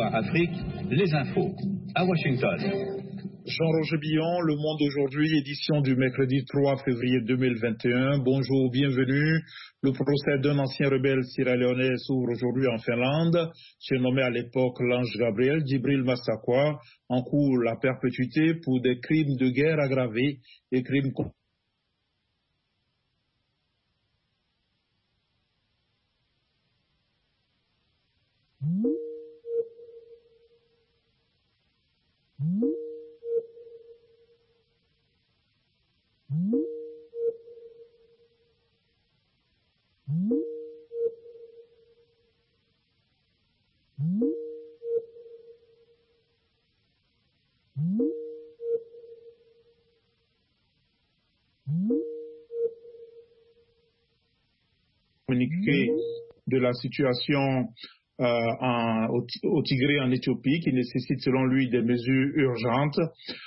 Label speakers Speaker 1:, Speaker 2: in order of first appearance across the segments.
Speaker 1: VOA Afrique, les infos. À Washington.
Speaker 2: Jean-Roger Billon, Le Monde aujourd'hui, édition du mercredi 3 février 2021. Bonjour, bienvenue. Le procès d'un ancien rebelle sierra-léonais s'ouvre aujourd'hui en Finlande. Surnommé à l'époque l'Ange Gabriel, Djibril Massakwa encourt la perpétuité pour des crimes de guerre aggravés et crimes contre communiqué de la situation au Tigré en Éthiopie qui nécessite selon lui des mesures urgentes.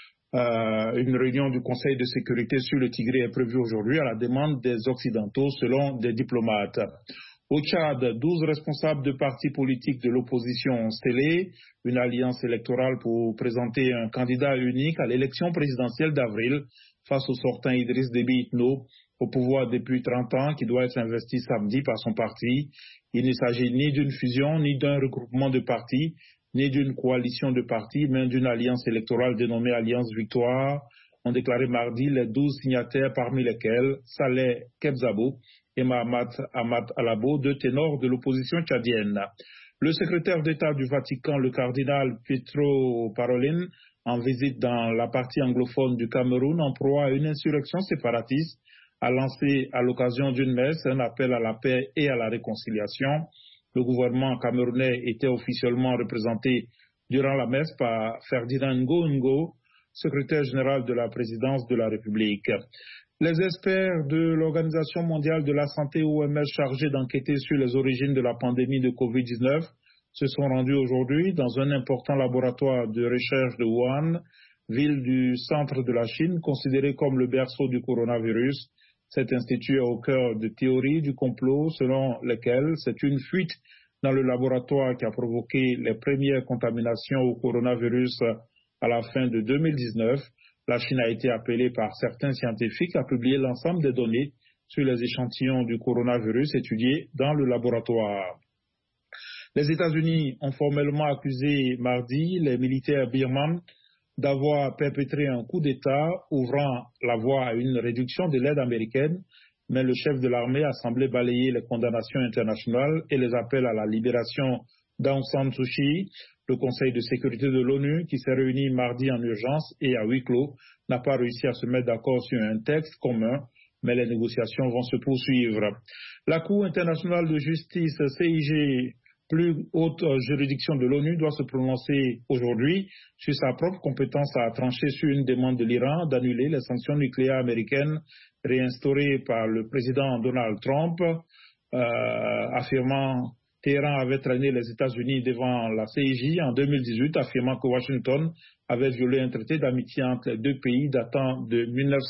Speaker 2: Une réunion du Conseil de sécurité sur le Tigré est prévue aujourd'hui à la demande des Occidentaux selon des diplomates. Au Tchad, 12 responsables de partis politiques de l'opposition ont scellé une alliance électorale pour présenter un candidat unique à l'élection présidentielle d'avril face au sortant Idriss Déby Itno, au pouvoir depuis 30 ans, qui doit être investi samedi par son parti. Il ne s'agit ni d'une fusion, ni d'un regroupement de partis, ni d'une coalition de partis, mais d'une alliance électorale dénommée Alliance Victoire, ont déclaré mardi les 12 signataires, parmi lesquels Saleh Kebzabo et Mahamat Ahmad Alabo, deux ténors de l'opposition tchadienne. Le secrétaire d'État du Vatican, le cardinal Pietro Parolin, en visite dans la partie anglophone du Cameroun, en proie à une insurrection séparatiste, a lancé à l'occasion d'une messe un appel à la paix et à la réconciliation. Le gouvernement camerounais était officiellement représenté durant la messe par Ferdinand Ngo, secrétaire général de la présidence de la République. Les experts de l'Organisation mondiale de la santé OMS chargés d'enquêter sur les origines de la pandémie de Covid-19 se sont rendus aujourd'hui dans un important laboratoire de recherche de Wuhan, ville du centre de la Chine, considérée comme le berceau du coronavirus. Cet institut est au cœur de théories du complot selon lesquelles c'est une fuite dans le laboratoire qui a provoqué les premières contaminations au coronavirus à la fin de 2019. La Chine a été appelée par certains scientifiques à publier l'ensemble des données sur les échantillons du coronavirus étudiés dans le laboratoire. Les États-Unis ont formellement accusé mardi les militaires birmans d'avoir perpétré un coup d'État ouvrant la voie à une réduction de l'aide américaine, mais le chef de l'armée a semblé balayer les condamnations internationales et les appels à la libération d'Aung San Suu Kyi. Le Conseil de sécurité de l'ONU, qui s'est réuni mardi en urgence et à huis clos, n'a pas réussi à se mettre d'accord sur un texte commun, mais les négociations vont se poursuivre. La Cour internationale de justice, CIG, plus haute juridiction de l'ONU, doit se prononcer aujourd'hui sur sa propre compétence à trancher sur une demande de l'Iran d'annuler les sanctions nucléaires américaines réinstaurées par le président Donald Trump, affirmant Téhéran avait traîné les États-Unis devant la CIJ en 2018, affirmant que Washington avait violé un traité d'amitié entre les deux pays datant de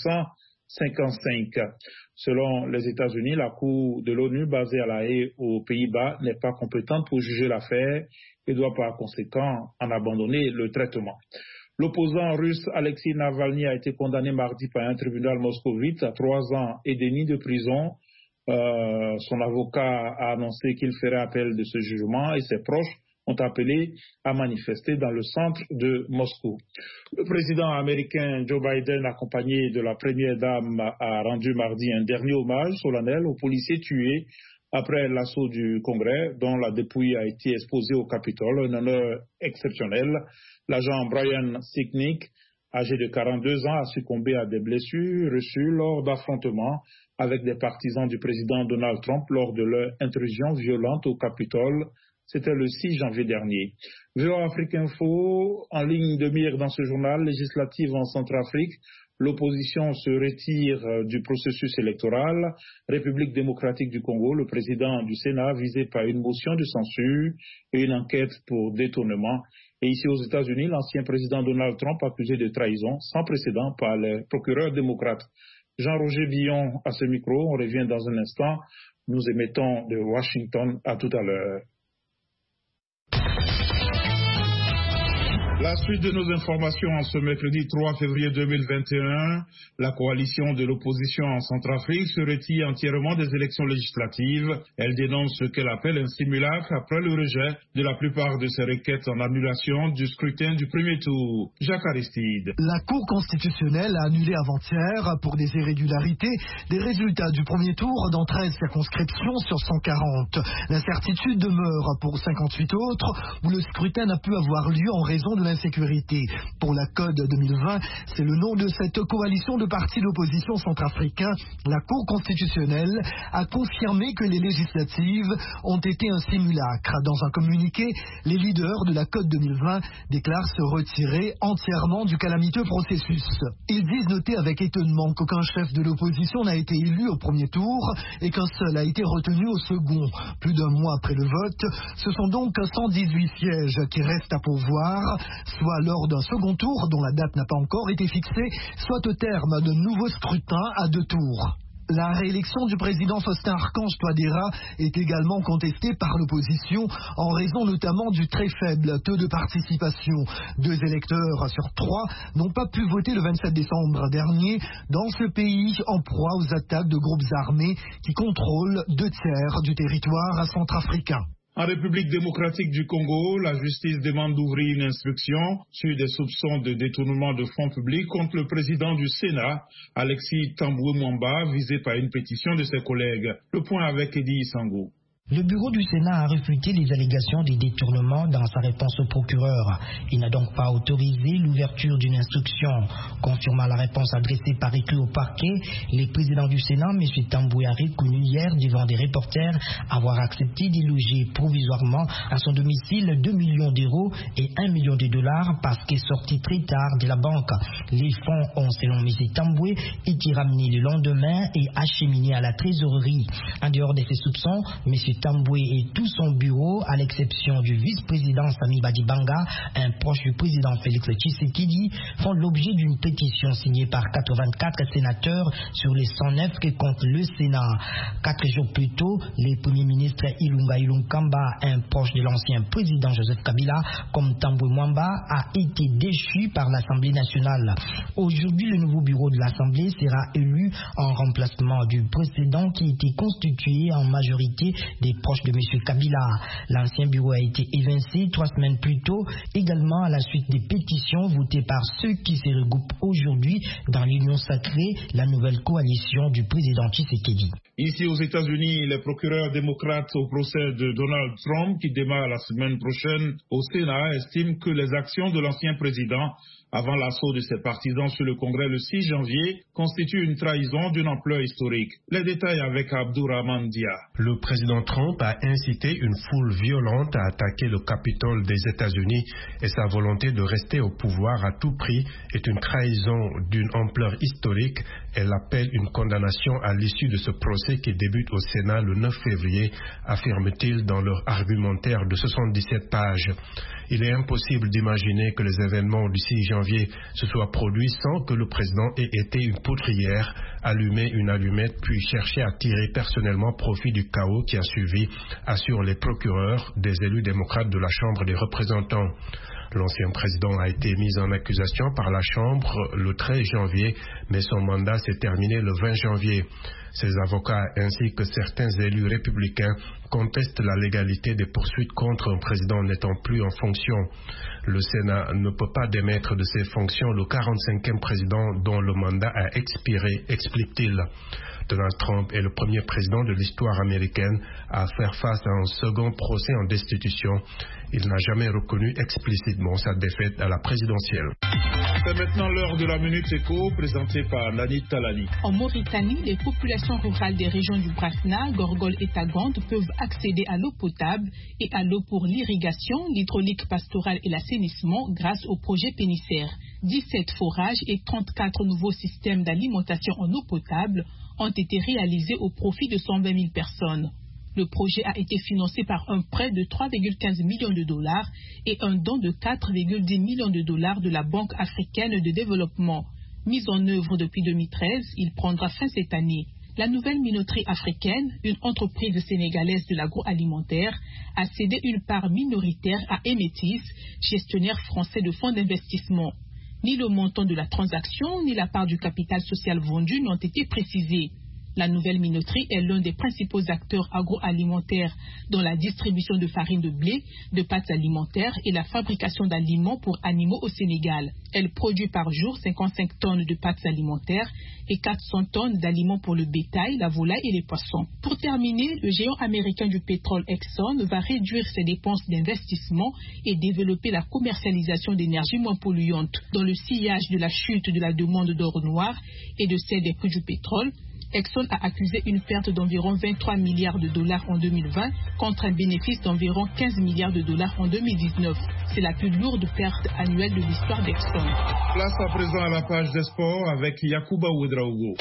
Speaker 2: 1955. Selon les États-Unis, la Cour de l'ONU basée à La Haye aux Pays-Bas n'est pas compétente pour juger l'affaire et doit par conséquent en abandonner le traitement. L'opposant russe Alexei Navalny a été condamné mardi par un tribunal moscovite à 3 ans et demi de prison. Son avocat a annoncé qu'il ferait appel de ce jugement et ses proches ont appelé à manifester dans le centre de Moscou. Le président américain Joe Biden, accompagné de la première dame, a rendu mardi un dernier hommage solennel aux policiers tués après l'assaut du Congrès, dont la dépouille a été exposée au Capitole, un honneur exceptionnel. L'agent Brian Sicknick, âgé de 42 ans, a succombé à des blessures reçues lors d'affrontements avec des partisans du président Donald Trump lors de leur intrusion violente au Capitole. C'était le 6 janvier dernier. VOA Afrique Info, en ligne de mire dans ce journal législatif en Centrafrique, l'opposition se retire du processus électoral. République démocratique du Congo, le président du Sénat visé par une motion de censure et une enquête pour détournement. Et ici aux États-Unis, l'ancien président Donald Trump accusé de trahison sans précédent par les procureurs démocrates. Jean-Roger Billon à ce micro, on revient dans un instant. Nous émettons de Washington. À tout à l'heure. La suite de nos informations en ce mercredi 3 février 2021, la coalition de l'opposition en Centrafrique se retire entièrement des élections législatives. Elle dénonce ce qu'elle appelle un simulacre après le rejet de la plupart de ses requêtes en annulation du scrutin du premier tour. Jacques Aristide.
Speaker 3: La Cour constitutionnelle a annulé avant-hier, pour des irrégularités, des résultats du premier tour dans 13 circonscriptions sur 140. L'incertitude demeure pour 58 autres, où le scrutin n'a pu avoir lieu en raison de l'insécurité. Pour la CODE 2020, c'est le nom de cette coalition de partis d'opposition centrafricains. La Cour constitutionnelle a confirmé que les législatives ont été un simulacre. Dans un communiqué, les leaders de la CODE 2020 déclarent se retirer entièrement du calamiteux processus. Ils disent noter avec étonnement qu'aucun chef de l'opposition n'a été élu au premier tour et qu'un seul a été retenu au second. Plus d'un mois après le vote, ce sont donc 118 sièges qui restent à pourvoir, soit lors d'un second tour dont la date n'a pas encore été fixée, soit au terme d'un nouveau scrutin à 2 tours. La réélection du président Faustin Archange Touadéra est également contestée par l'opposition en raison notamment du très faible taux de participation. 2 électeurs sur 3 n'ont pas pu voter le 27 décembre dernier dans ce pays en proie aux attaques de groupes armés qui contrôlent 2 tiers du territoire centrafricain.
Speaker 2: En République démocratique du Congo, la justice demande d'ouvrir une instruction sur des soupçons de détournement de fonds publics contre le président du Sénat, Alexis Tamboué Mwamba, visé par une pétition de ses collègues. Le point avec Eddie Sango.
Speaker 4: Le bureau du Sénat a réfuté les allégations des détournements dans sa réponse au procureur. Il n'a donc pas autorisé l'ouverture d'une instruction. Confirmant la réponse adressée par écrit au parquet, le président du Sénat, M. Tamboué, a reconnu hier devant des reporters avoir accepté de loger provisoirement à son domicile 2 millions d'euros et 1 million de dollars parce qu'est sorti très tard de la banque. Les fonds ont, selon M. Tamboué, été ramenés le lendemain et acheminés à la trésorerie. En dehors de ces soupçons, M. Tamboué et tout son bureau, à l'exception du vice-président Sami Badibanga, un proche du président Félix Tshisekedi, font l'objet d'une pétition signée par 84 sénateurs sur les 109 que compte le Sénat. 4 jours plus tôt, le premier ministre Ilunga Ilunkamba, un proche de l'ancien président Joseph Kabila, comme Tamboué Mwamba, a été déchu par l'Assemblée nationale. Aujourd'hui, le nouveau bureau de l'Assemblée sera élu en remplacement du précédent qui était constitué en majorité des proches de M. Kabila. L'ancien bureau a été évincé 3 semaines plus tôt, également à la suite des pétitions votées par ceux qui se regroupent aujourd'hui dans l'union sacrée, la nouvelle coalition du président Tshisekedi.
Speaker 2: Ici aux États-Unis, les procureurs démocrates au procès de Donald Trump, qui démarre la semaine prochaine au Sénat, estiment que les actions de l'ancien président avant l'assaut de ses partisans sur le Congrès le 6 janvier, constitue une trahison d'une ampleur historique. Les détails avec Abdourahmane Dia.
Speaker 5: Le président Trump a incité une foule violente à attaquer le Capitole des États-Unis et sa volonté de rester au pouvoir à tout prix est une trahison d'une ampleur historique. Elle appelle une condamnation à l'issue de ce procès qui débute au Sénat le 9 février, affirme-t-il dans leur argumentaire de 77 pages. Il est impossible d'imaginer que les événements du 6 janvier se soient produits sans que le président ait été une poudrière, allumé une allumette, puis cherché à tirer personnellement profit du chaos qui a suivi, assurent les procureurs des élus démocrates de la Chambre des représentants. L'ancien président a été mis en accusation par la Chambre le 13 janvier, mais son mandat s'est terminé le 20 janvier. Ses avocats ainsi que certains élus républicains contestent la légalité des poursuites contre un président n'étant plus en fonction. Le Sénat ne peut pas démettre de ses fonctions le 45e président dont le mandat a expiré, explique-t-il. Donald Trump est le premier président de l'histoire américaine à faire face à un second procès en destitution. Il n'a jamais reconnu explicitement sa défaite à la présidentielle.
Speaker 2: C'est maintenant l'heure de la Minute Éco, présentée par Nani Talani.
Speaker 6: En Mauritanie, les populations rurales des régions du Brasna, Gorgol et Tagande peuvent accéder à l'eau potable et à l'eau pour l'irrigation, l'hydraulique pastorale et l'assainissement grâce au projet Pénissaire. 17 forages et 34 nouveaux systèmes d'alimentation en eau potable ont été réalisés au profit de 120 000 personnes. Le projet a été financé par un prêt de 3,15 millions de dollars et un don de 4,10 millions de dollars de la Banque africaine de développement. Mis en œuvre depuis 2013, il prendra fin cette année. La nouvelle minoterie africaine, une entreprise sénégalaise de l'agroalimentaire, a cédé une part minoritaire à Emetis, gestionnaire français de fonds d'investissement. Ni le montant de la transaction, ni la part du capital social vendu n'ont été précisés. La nouvelle minoterie est l'un des principaux acteurs agroalimentaires dans la distribution de farine de blé, de pâtes alimentaires et la fabrication d'aliments pour animaux au Sénégal. Elle produit par jour 55 tonnes de pâtes alimentaires et 400 tonnes d'aliments pour le bétail, la volaille et les poissons. Pour terminer, le géant américain du pétrole Exxon va réduire ses dépenses d'investissement et développer la commercialisation d'énergie moins polluante. Dans le sillage de la chute de la demande d'or noir et de celle des prix du pétrole, Exxon a accusé une perte d'environ 23 milliards de dollars en 2020 contre un bénéfice d'environ 15 milliards de dollars en 2019. C'est la plus lourde perte annuelle de l'histoire d'Exxon.
Speaker 2: Place à présent à la page des sports avec Yacouba Ouedraogo.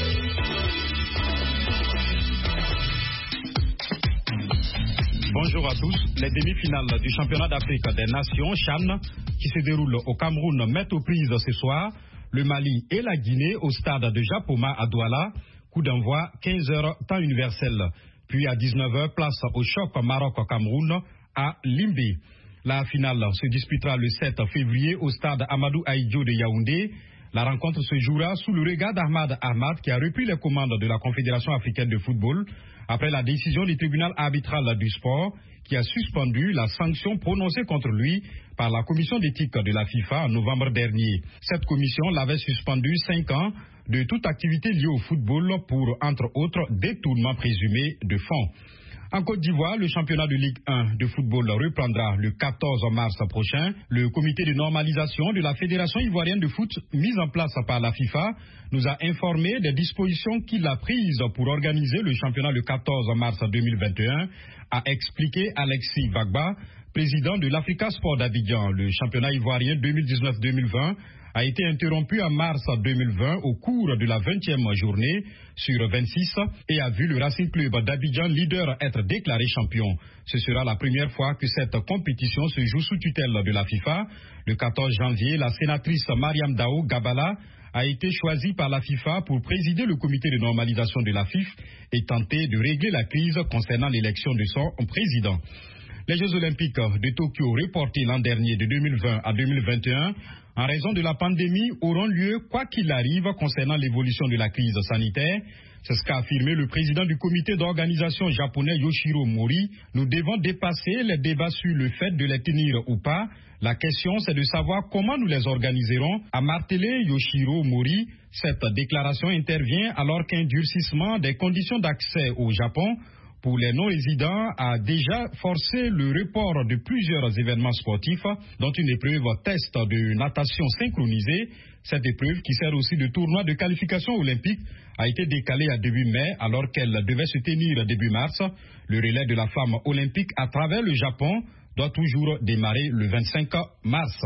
Speaker 7: Bonjour à tous. Les demi-finales du championnat d'Afrique des Nations, CHAN, qui se déroule au Cameroun, mettent aux prises ce soir le Mali et la Guinée au stade de Japoma à Douala. Coup d'envoi 15h temps universel. Puis à 19h, place au choc Maroc-Cameroun à Limbé. La finale se disputera le 7 février au stade Amadou Ahidjo de Yaoundé. La rencontre se jouera sous le regard d'Ahmad Ahmad qui a repris les commandes de la Confédération africaine de football après la décision du tribunal arbitral du sport qui a suspendu la sanction prononcée contre lui par la commission d'éthique de la FIFA en novembre dernier. Cette commission l'avait suspendu 5 ans de toute activité liée au football pour, entre autres, détournement présumé de fonds. En Côte d'Ivoire, le championnat de Ligue 1 de football reprendra le 14 mars prochain. Le comité de normalisation de la Fédération ivoirienne de foot, mis en place par la FIFA, nous a informé des dispositions qu'il a prises pour organiser le championnat le 14 mars 2021, a expliqué Alexis Bagba, président de l'Africa Sport d'Abidjan. Le championnat ivoirien 2019-2020 a été interrompu en mars 2020 au cours de la 20e journée sur 26 et a vu le Racing Club d'Abidjan leader être déclaré champion. Ce sera la première fois que cette compétition se joue sous tutelle de la FIFA. Le 14 janvier, la sénatrice Mariam Dao Gabala a été choisie par la FIFA pour présider le comité de normalisation de la FIF et tenter de régler la crise concernant l'élection de son président. Les Jeux Olympiques de Tokyo reportés l'an dernier de 2020 à 2021 en raison de la pandémie auront lieu quoi qu'il arrive concernant l'évolution de la crise sanitaire. C'est ce qu'a affirmé le président du comité d'organisation japonais Yoshiro Mori. Nous devons dépasser les débats sur le fait de les tenir ou pas. La question, c'est de savoir comment nous les organiserons, a martelé Yoshiro Mori. Cette déclaration intervient alors qu'un durcissement des conditions d'accès au Japon pour les non-résidents a déjà forcé le report de plusieurs événements sportifs, dont une épreuve test de natation synchronisée. Cette épreuve, qui sert aussi de tournoi de qualification olympique, a été décalée à début mai alors qu'elle devait se tenir début mars. Le relais de la femme olympique à travers le Japon doit toujours démarrer le 25 mars.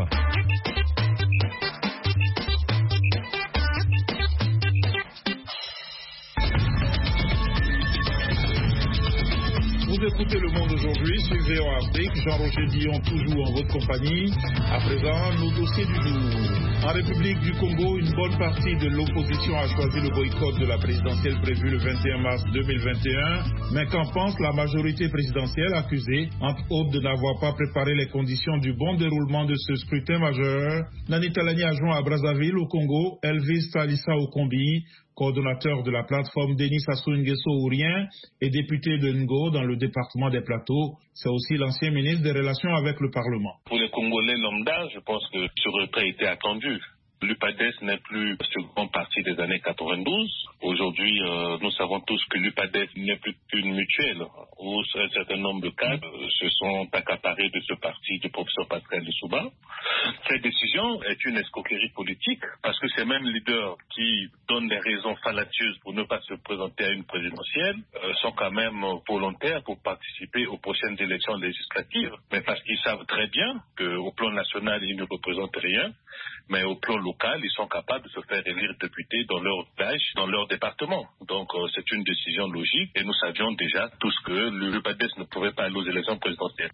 Speaker 2: Vous écoutez Le Monde aujourd'hui sur VOA Afrique. Jean-Roger Dion, toujours en votre compagnie. À présent, nos dossiers du jour. En République du Congo, une bonne partie de l'opposition a choisi le boycott de la présidentielle prévue le 21 mars 2021. Mais qu'en pense la majorité présidentielle accusée, entre autres, de n'avoir pas préparé les conditions du bon déroulement de ce scrutin majeur? Nani Talani a joint à Brazzaville, au Congo, Elvis Talissa Okombi, coordonnateur de la plateforme Denis Sassou Nguesso Ourien et député de Ngo dans le département des Plateaux. C'est aussi l'ancien ministre des Relations avec le Parlement.
Speaker 8: Pour les Congolais lambda, je pense que ce retrait était attendu. L'UPADES n'est plus seconde partie des années 92. Aujourd'hui, nous savons tous que l'UPADES n'est plus qu'une mutuelle où un certain nombre de cadres se sont accaparés de ce parti du professeur Pascal Lissouba. Cette décision est une escroquerie politique parce que ces mêmes leaders qui donnent des raisons fallacieuses pour ne pas se présenter à une présidentielle sont quand même volontaires pour participer aux prochaines élections législatives. Mais parce qu'ils savent très bien qu'au plan national, ils ne représentent rien, mais au plan local, ils sont capables de se faire élire députés dans leur village, dans leur département. Donc c'est une décision logique et nous savions déjà tous que l'UPADES ne pouvait pas aller aux élections présidentielles.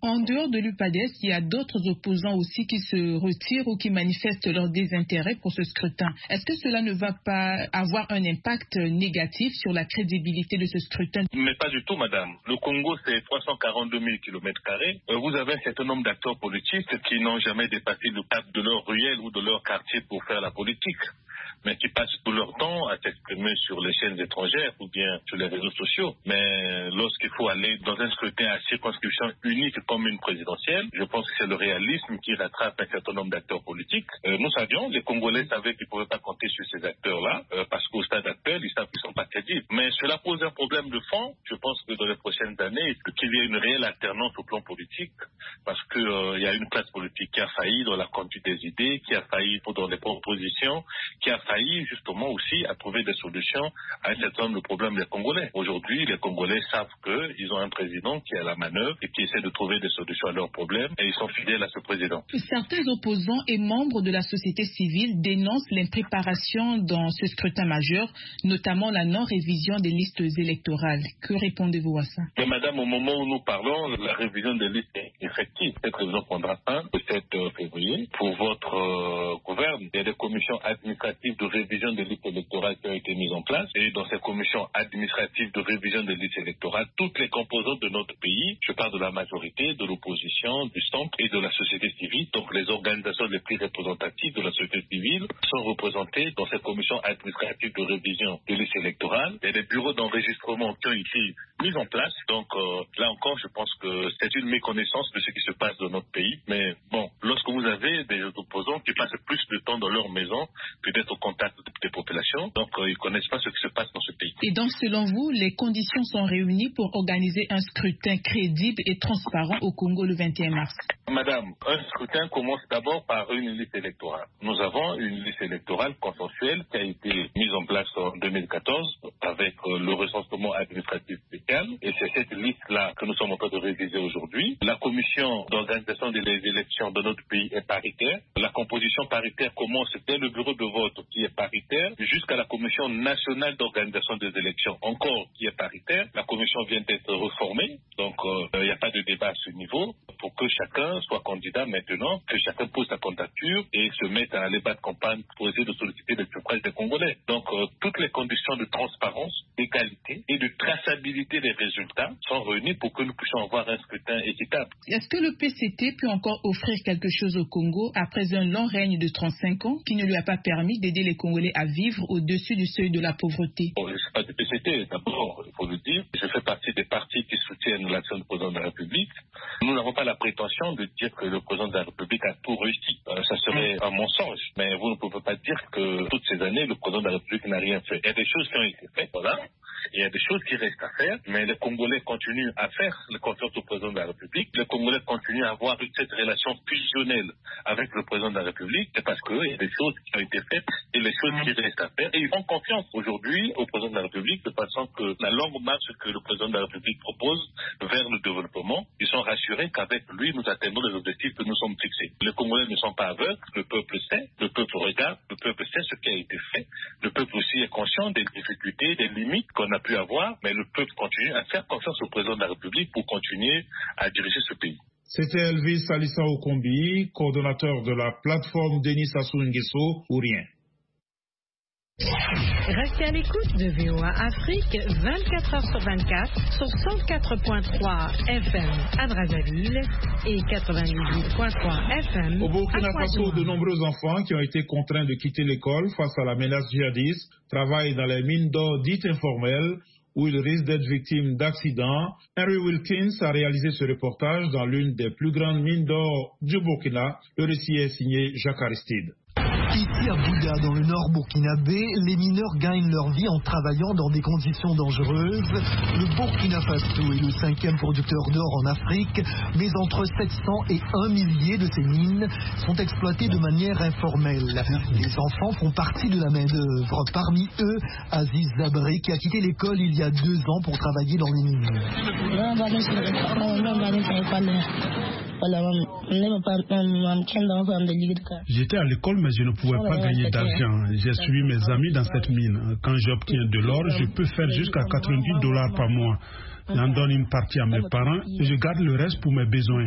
Speaker 6: En dehors de l'UPADES, il y a d'autres opposants aussi qui se retirent ou qui manifestent leur désintérêt pour ce scrutin. Est-ce que cela ne va pas avoir un impact négatif sur la crédibilité de ce scrutin?
Speaker 8: Mais pas du tout, madame. Le Congo, c'est 342 000 km². Vous avez un certain nombre d'acteurs politiques qui n'ont jamais dépassé le cap de leur ruelle ou de leur quartier pour faire la politique, mais qui passent tout leur temps à s'exprimer sur les chaînes étrangères ou bien sur les réseaux sociaux. Mais lorsqu'il faut aller dans un scrutin à circonscription unique comme une présidentielle, je pense que c'est le réalisme qui rattrape un certain nombre d'acteurs politiques. Nous savions, les Congolais savaient qu'ils ne pouvaient pas compter sur ces acteurs-là, parce qu'au stade actuel, ils savent qu'ils ne sont pas crédibles. Mais cela pose un problème de fond. Je pense que dans les prochaines années, qu'il y ait une réelle alternance au plan politique, parce qu'il y a une classe politique qui a failli dans la conduite des idées, qui a failli dans les propositions, qui a failli justement aussi à trouver des solutions à un certain nombre de problèmes des Congolais. Aujourd'hui, les Congolais savent qu'ils ont un président qui est à la manœuvre et qui essaie de trouver des solutions à leurs problèmes, et ils sont fidèles à ce président.
Speaker 6: Certains opposants et membres de la société civile dénoncent l'impréparation dans ce scrutin majeur, notamment la non-révision des listes électorales. Que répondez-vous à ça?
Speaker 8: Mais madame, au moment où nous parlons, la révision des listes est effective. Cette révision prendra fin le 7 février. Pour votre gouverne, il y a des commissions administratives de révision des listes électorales qui ont été mises en place. Et dans ces commissions administratives de révision des listes électorales, toutes les composantes de notre pays, je parle de la majorité, de l'opposition, du centre et de la société civile, donc les organisations les plus représentatives de la société civile, sont représentées dans ces commissions administratives de révision des listes électorales. Il y a des bureaux d'enregistrement qui ont été mis en place. Donc là encore, je pense que c'est une méconnaissance de ce qui se passe dans notre pays. Mais bon, lorsque vous avez des opposants qui passent plus de temps dans leur maison que d'être au contact des populations, donc ils ne connaissent pas ce qui se passe dans ce pays.
Speaker 6: Et donc, selon vous, les conditions sont réunies pour organiser un scrutin crédible et transparent au Congo le 21 mars?
Speaker 8: Madame, un scrutin commence d'abord par une liste électorale. Nous avons une liste électorale consensuelle qui a été mise en place en 2014 avec le recensement administratif spécial, et c'est cette liste-là que nous sommes en train de réviser aujourd'hui. La commission d'organisation des élections de notre pays est paritaire. La composition paritaire commence dès le bureau de vote qui est paritaire jusqu'à la commission nationale d'organisation des élections encore qui est paritaire. La commission vient d'être reformée, donc il n'y a pas de débat à ce niveau pour que chacun soit candidat maintenant, que chacun pose sa candidature et se mette à aller battre campagne pour essayer de solliciter le suffrage des Congolais. Donc toutes les conditions de transparence, d'égalité et de traçabilité des résultats sont réunies pour que nous puissions avoir un scrutin équitable.
Speaker 6: Est-ce que le PCT peut encore offrir quelque chose au Congo après un long règne de 35 ans qui ne lui a pas permis d'aider les Congolais à vivre au-dessus du seuil de la pauvreté?
Speaker 8: Bon, je ne suis pas du PCT, d'abord, il faut le dire. Je fais partie des partis qui soutiennent l'action du président de la République. Nous n'avons pas la prétention de dire que le président de la République a tout réussi. Ça serait un mensonge. Mais vous ne pouvez pas dire que toutes ces années, le président de la République n'a rien fait. Il y a des choses qui ont été faites, voilà. Il y a des choses qui restent à faire, mais les Congolais continuent à faire confiance au président de la République. Les Congolais continuent à avoir cette relation fusionnelle avec le président de la République. C'est parce qu'il y a des choses qui ont été faites et les choses qui restent à faire. Et ils font confiance aujourd'hui au président de la République de façon que la longue marche que le président de la République propose vers le développement, ils sont rassurés qu'avec lui, nous atteindrons les objectifs que nous sommes fixés. Les Congolais ne sont pas aveugles, le peuple sait, le peuple regarde, le peuple sait ce qui a été fait. Le peuple aussi est conscient des difficultés, des limites qu'on a pu avoir, mais le peuple continue à faire confiance au président de la République pour continuer à diriger ce pays.
Speaker 2: C'était Elvis Salissa Okombi, coordonnateur de la plateforme Denis Sassou Nguesso, ou rien.
Speaker 9: Restez à l'écoute de VOA Afrique 24 heures sur 24 sur 104.3 FM à Brazzaville et 98.3 FM.
Speaker 2: Au Burkina Faso, de nombreux enfants qui ont été contraints de quitter l'école face à la menace djihadiste travaillent dans les mines d'or dites informelles où ils risquent d'être victimes d'accidents. Henry Wilkins a réalisé ce reportage dans l'une des plus grandes mines d'or du Burkina. Le récit est signé Jacques Aristide.
Speaker 3: Ici à Bouda, dans le nord burkinabé, les mineurs gagnent leur vie en travaillant dans des conditions dangereuses. Le Burkina Faso est le 5e producteur d'or en Afrique, mais entre 700 et 1 millier de ces mines sont exploitées de manière informelle. Les enfants font partie de la main-d'œuvre. Parmi eux, Aziz Zabri, qui a quitté l'école il y a 2 ans pour travailler dans les mines.
Speaker 10: J'étais à l'école, mais je ne pouvais pas gagner d'argent. J'ai suivi mes amis dans cette mine. Quand j'obtiens de l'or, je peux faire jusqu'à $90 par mois. J'en donne une partie à mes parents et je garde le reste pour mes besoins.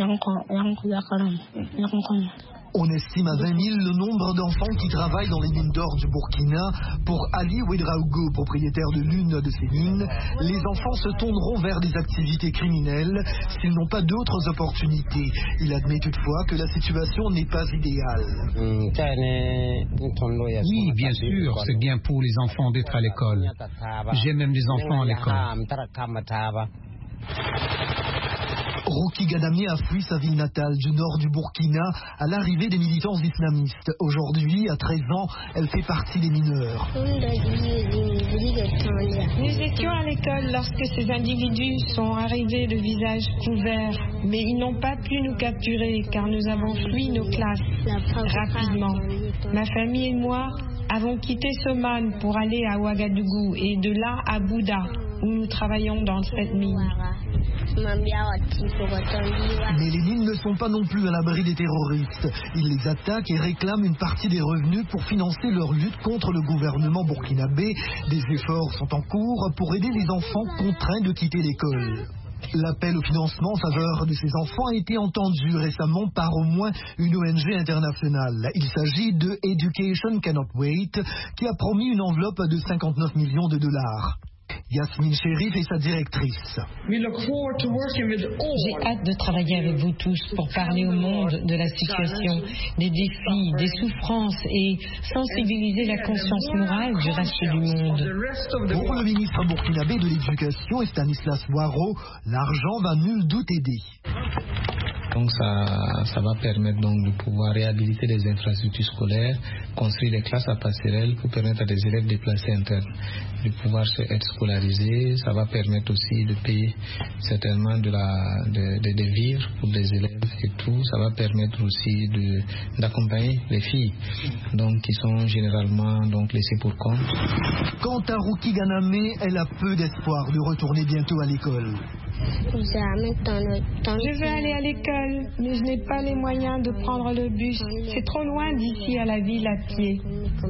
Speaker 3: On estime à 20 000 le nombre d'enfants qui travaillent dans les mines d'or du Burkina. Pour Ali Ouedraogo, propriétaire de l'une de ces mines, les enfants se tourneront vers des activités criminelles s'ils n'ont pas d'autres opportunités. Il admet toutefois que la situation n'est pas idéale.
Speaker 11: Oui, bien sûr, c'est bien pour les enfants d'être à l'école. J'ai même des enfants à l'école.
Speaker 3: Ruki Gadamé a fui sa ville natale du nord du Burkina à l'arrivée des militants islamistes. Aujourd'hui, à 13 ans, elle fait partie des mineurs.
Speaker 12: Nous étions à l'école lorsque ces individus sont arrivés le visage couvert, mais ils n'ont pas pu nous capturer car nous avons fui nos classes rapidement. Ma famille et moi avons quitté Soman pour aller à Ouagadougou et de là à Bouda, où nous travaillons dans cette mine.
Speaker 3: Mais les mines ne sont pas non plus à l'abri des terroristes. Ils les attaquent et réclament une partie des revenus pour financer leur lutte contre le gouvernement burkinabé. Des efforts sont en cours pour aider les enfants contraints de quitter l'école. L'appel au financement en faveur de ces enfants a été entendu récemment par au moins une ONG internationale. Il s'agit de Education Cannot Wait, qui a promis une enveloppe de $59 millions. Yasmine Chérif est sa directrice.
Speaker 12: J'ai hâte de travailler avec vous tous pour parler au monde de la situation, des défis, des souffrances et sensibiliser la conscience morale du reste du monde.
Speaker 3: Pour le ministre burkinabé de l'Éducation, Stanislas Ouaro, l'argent va nul doute aider.
Speaker 13: Donc ça va permettre donc de pouvoir réhabiliter les infrastructures scolaires, construire des classes à passerelles pour permettre à des élèves déplacés internes de pouvoir être scolarisés. Ça va permettre aussi de payer certainement de vivres pour des élèves et tout. Ça va permettre aussi d'accompagner les filles donc qui sont généralement donc laissées pour compte.
Speaker 3: Quant à Ruki Gadamé, elle a peu d'espoir de retourner bientôt à l'école.
Speaker 12: Je veux aller à l'école, mais je n'ai pas les moyens de prendre le bus. C'est trop loin d'ici à la ville à pied.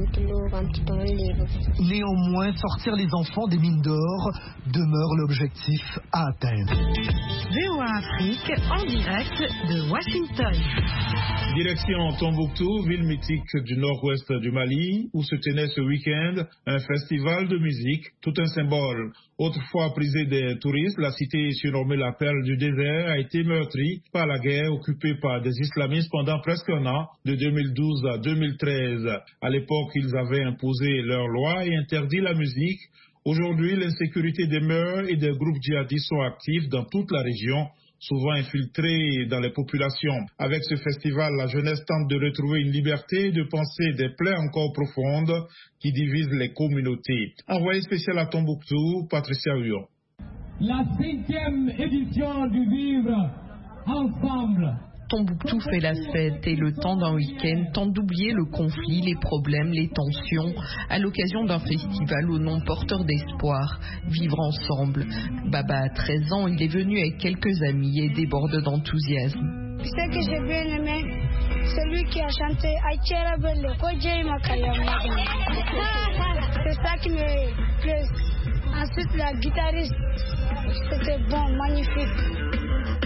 Speaker 3: Néanmoins, sortir les enfants des mines d'or demeure l'objectif à atteindre.
Speaker 9: VOA Afrique en direct de Washington.
Speaker 2: Direction Tombouctou, ville mythique du nord-ouest du Mali, où se tenait ce week-end un festival de musique, tout un symbole. Autrefois prisée des touristes, la cité surnommée la perle du désert a été meurtrie par la guerre occupée par des islamistes pendant presque un an, de 2012 à 2013. À l'époque, ils avaient imposé leurs lois et interdit la musique. Aujourd'hui, l'insécurité demeure et des groupes djihadistes sont actifs dans toute la région, souvent infiltrés dans les populations. Avec ce festival, la jeunesse tente de retrouver une liberté et de penser des plaies encore profondes qui divisent les communautés. Envoyé spécial à Tombouctou, Patricia Huyon.
Speaker 14: La 5e édition du Vivre Ensemble.
Speaker 15: Tombouctou fait la fête et le temps d'un week-end tente d'oublier le conflit, les problèmes, les tensions à l'occasion d'un festival au nom porteur d'espoir, Vivre ensemble. Baba a 13 ans, il est venu avec quelques amis et déborde d'enthousiasme.
Speaker 16: Ce que j'ai bien aimé, c'est lui qui a chanté Aïtchera Belle, Kodjei Makayama. C'est ça qui me plaît. Ensuite, la guitariste, c'était bon, magnifique.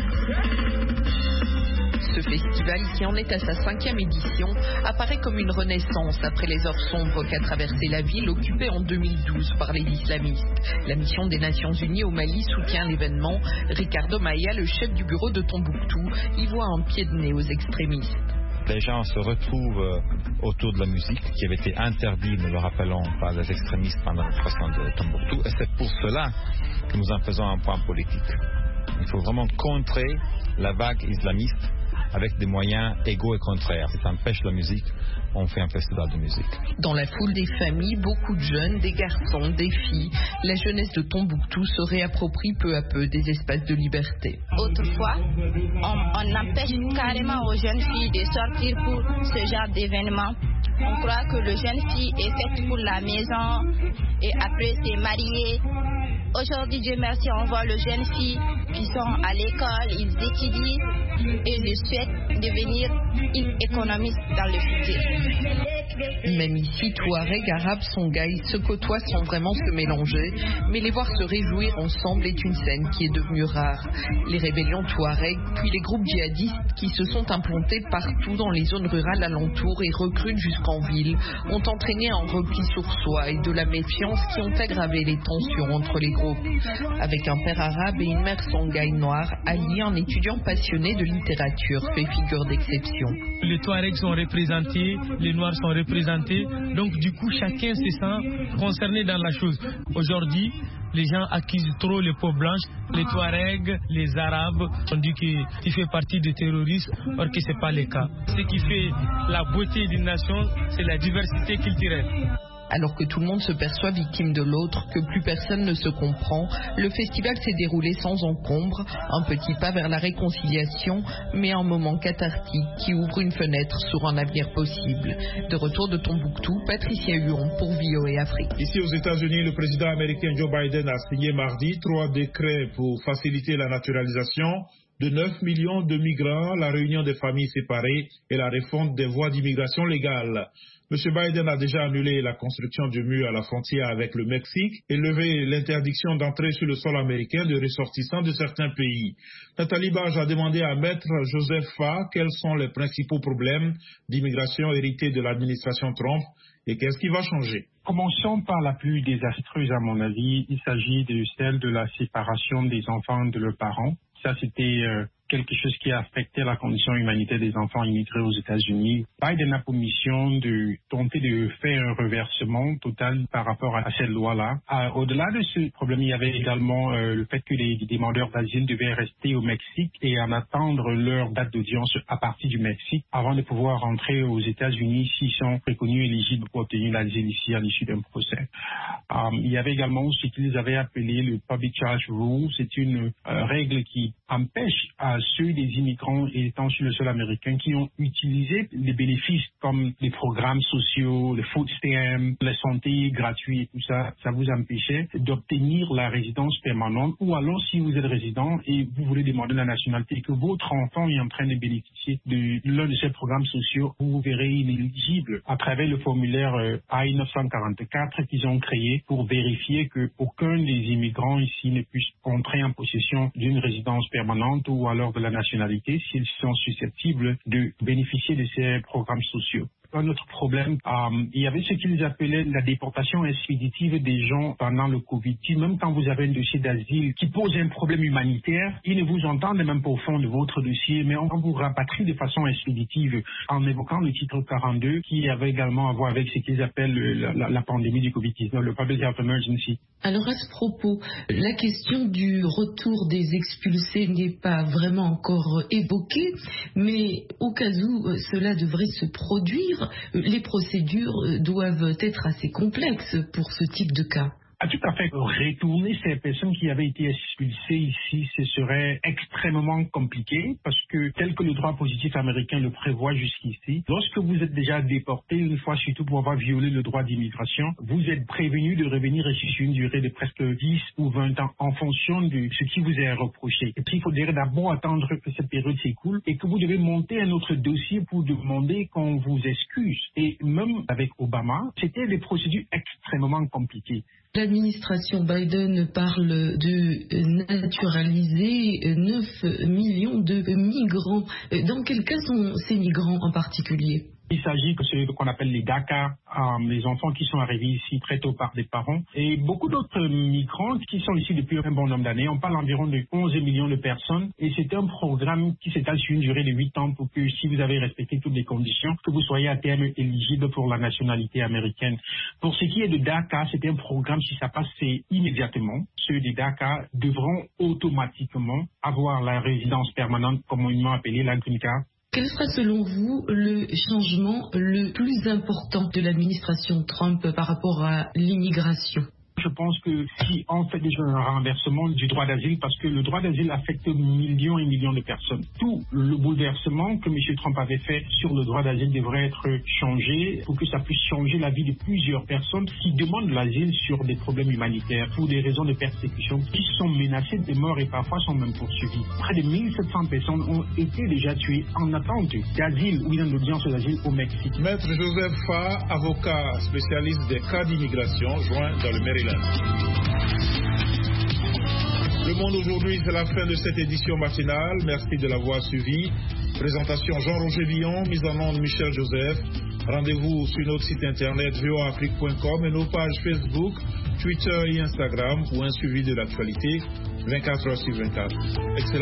Speaker 15: Ce festival, qui en est à sa 5e édition, apparaît comme une renaissance après les heures sombres qu'a traversé la ville, occupée en 2012 par les islamistes. La mission des Nations Unies au Mali soutient l'événement. Ricardo Maya, le chef du bureau de Tombouctou, y voit un pied de nez aux extrémistes.
Speaker 17: Les gens se retrouvent autour de la musique qui avait été interdite, nous le rappelons, par les extrémistes pendant la création de Tombouctou. Et c'est pour cela que nous en faisons un point politique. Il faut vraiment contrer la vague islamiste avec des moyens égaux et contraires. Si ça empêche la musique, on fait un festival de musique.
Speaker 15: Dans la foule des familles, beaucoup de jeunes, des garçons, des filles. La jeunesse de Tombouctou se réapproprie peu à peu des espaces de liberté.
Speaker 18: Autrefois, on empêche carrément aux jeunes filles de sortir pour ce genre d'événement. On croit que le jeune fille est faite pour la maison et après c'est mariée. Aujourd'hui, Dieu merci, on voit les jeunes filles qui sont à l'école, ils étudient et je souhaite devenir une économiste dans le futur.
Speaker 15: Même ici, Touareg, Arabes, Songhai se côtoient sans vraiment se mélanger, mais les voir se réjouir ensemble est une scène qui est devenue rare. Les rébellions Touareg, puis les groupes djihadistes qui se sont implantés partout dans les zones rurales alentours et recrutent jusqu'en ville, ont entraîné un repli sur soi et de la méfiance qui ont aggravé les tensions entre les groupes. Avec un père arabe et une mère Songhai noire, Ali, un étudiant passionné de littérature, fait figure d'exception.
Speaker 19: Les Touaregs sont représentés, les Noirs sont représentés, donc du coup chacun se sent concerné dans la chose. Aujourd'hui, les gens accusent trop les peaux blanches, les Touaregs, les Arabes, on dit qu'il fait partie des terroristes, or que ce n'est pas le cas. Ce qui fait la beauté d'une nation, c'est la diversité culturelle.
Speaker 15: Alors que tout le monde se perçoit victime de l'autre, que plus personne ne se comprend, le festival s'est déroulé sans encombre, un petit pas vers la réconciliation, mais un moment cathartique qui ouvre une fenêtre sur un avenir possible. De retour de Tombouctou, Patricia Huon pour VOA Afrique.
Speaker 2: Ici aux États-Unis, le président américain Joe Biden a signé mardi 3 décrets pour faciliter la naturalisation de 9 millions de migrants, la réunion des familles séparées et la refonte des voies d'immigration légale. M. Biden a déjà annulé la construction du mur à la frontière avec le Mexique et levé l'interdiction d'entrer sur le sol américain de ressortissants de certains pays. Nathalie Barge a demandé à Maître Joseph Fa quels sont les principaux problèmes d'immigration hérités de l'administration Trump et qu'est-ce qui va changer.
Speaker 20: Commençons par la plus désastreuse à mon avis. Il s'agit de celle de la séparation des enfants de leurs parents. Ça, c'était quelque chose qui a affecté la condition humanitaire des enfants immigrés aux États-Unis. Biden a pour mission de tenter de faire un reversement total par rapport à cette loi-là. Au-delà de ce problème, il y avait également le fait que les demandeurs d'asile devaient rester au Mexique et en attendre leur date d'audience à partir du Mexique avant de pouvoir rentrer aux États-Unis s'ils sont reconnus éligibles pour obtenir l'asile ici à l'issue d'un procès. Il y avait également ce qu'ils avaient appelé le Public Charge Rule. C'est une règle qui empêche à ceux des immigrants étant sur le sol américain qui ont utilisé les bénéfices comme les programmes sociaux, les food stamps, la santé gratuite et tout ça, ça vous empêchait d'obtenir la résidence permanente. Ou alors si vous êtes résident et vous voulez demander la nationalité et que votre enfant est en train de bénéficier de l'un de ces programmes sociaux, vous verrez inéligible à travers le formulaire I-944 qu'ils ont créé pour vérifier qu'aucun des immigrants ici ne puisse entrer en possession d'une résidence permanente ou alors de la nationalité s'ils sont susceptibles de bénéficier de ces programmes sociaux. Un autre problème, il y avait ce qu'ils appelaient la déportation expéditive des gens pendant le Covid. Même quand vous avez un dossier d'asile qui pose un problème humanitaire, ils ne vous entendent même pas au fond de votre dossier, mais on vous rapatrie de façon expéditive en évoquant le titre 42 qui avait également à voir avec ce qu'ils appellent la pandémie du Covid-19, le Public Health Emergency.
Speaker 21: Alors à ce propos, la question du retour des expulsés n'est pas vraiment encore évoquée, mais au cas où cela devrait se produire, les procédures doivent être assez complexes pour ce type de cas.
Speaker 20: Tout à fait. Retourner ces personnes qui avaient été expulsées ici, ce serait extrêmement compliqué parce que tel que le droit positif américain le prévoit jusqu'ici, lorsque vous êtes déjà déporté, une fois surtout pour avoir violé le droit d'immigration, vous êtes prévenu de revenir ici sur une durée de presque 10 ou 20 ans en fonction de ce qui vous est reproché. Et puis il faudrait d'abord attendre que cette période s'écoule et que vous devez monter un autre dossier pour demander qu'on vous excuse. Et même avec Obama, c'était des procédures extrêmement compliquées.
Speaker 21: L'administration Biden parle de naturaliser 9 millions de migrants. Dans quel cas sont ces migrants en particulier ?
Speaker 20: Il s'agit de ce qu'on appelle les DACA, les enfants qui sont arrivés ici très tôt par des parents, et beaucoup d'autres migrants qui sont ici depuis un bon nombre d'années. On parle environ de 11 millions de personnes, et c'est un programme qui s'étale sur une durée de 8 ans pour que, si vous avez respecté toutes les conditions, que vous soyez à terme éligible pour la nationalité américaine. Pour ce qui est de DACA, c'est un programme, si ça passe, c'est immédiatement. Ceux des DACA devront automatiquement avoir la résidence permanente, communément appelée la Green Card.
Speaker 21: Quel sera selon vous le changement le plus important de l'administration Trump par rapport à l'immigration ?
Speaker 20: Je pense que si on fait déjà un renversement du droit d'asile, parce que le droit d'asile affecte millions et millions de personnes. Tout le bouleversement que M. Trump avait fait sur le droit d'asile devrait être changé pour que ça puisse changer la vie de plusieurs personnes qui demandent l'asile sur des problèmes humanitaires, pour des raisons de persécution, qui sont menacées de mort et parfois sont même poursuivies. Près de 1700 personnes ont été déjà tuées en attente d'asile ou d'une audience d'asile au Mexique.
Speaker 2: Maître Joseph Fa, avocat spécialiste des cas d'immigration, joint dans le Maryland. Le Monde aujourd'hui, c'est la fin de cette édition matinale. Merci de l'avoir suivi. Présentation Jean-Roger Lyon, mise en onde Michel Joseph. Rendez-vous sur notre site internet voaafrique.com et nos pages Facebook, Twitter et Instagram pour un suivi de l'actualité 24 heures sur 24. Excellent.